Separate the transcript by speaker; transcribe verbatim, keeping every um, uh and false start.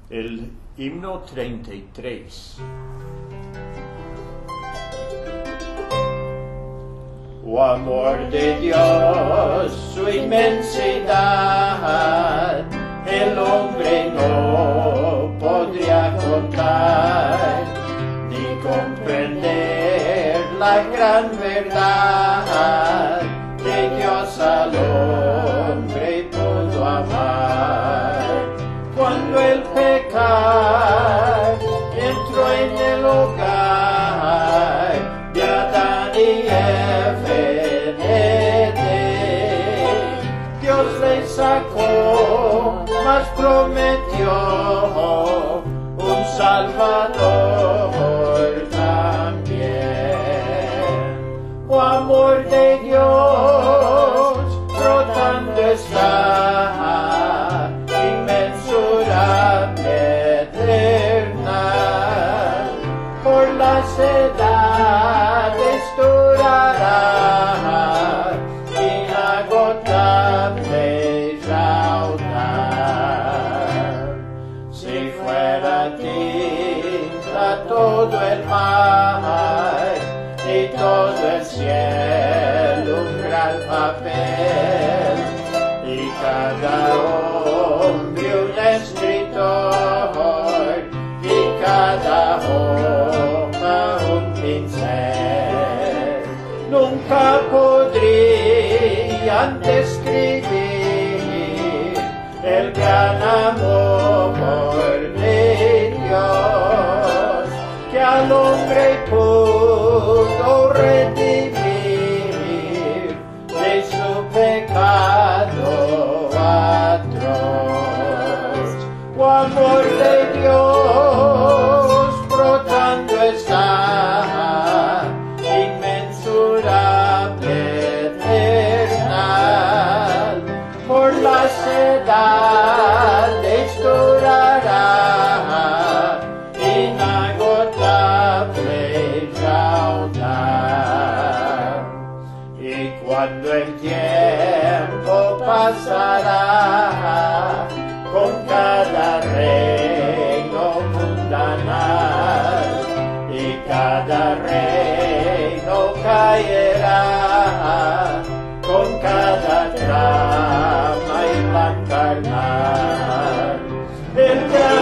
Speaker 1: el himno treinta y tres. Oh amor de Dios, su inmensidad, el hombre no podría contar, ni comprender la gran verdad que Dios al hombre pudo amar. Cuando el pecado entró en el hogar de Adán y Eva, Dios le sacó, mas prometió un Salvador también. Oh amor de Dios, brotando está, inmensurable, eternal, por las edades durará, inagotable raudal. Si fuera tinta todo el mar y todo el cielo un gran papel, y cada hombre un escritor, y cada hoja un pincel, nunca podrían describir el gran amor de Dios que al hombre pudo redimir de su pecado atroz. Oh amor de Dios, brotando está, inmensurable, eternal, por las edades durará, inagotable raudal. Y cuando el tiempo pasará, con cada reino mundanal, y cada reino caerá, con cada trama y blanca carnal, el gran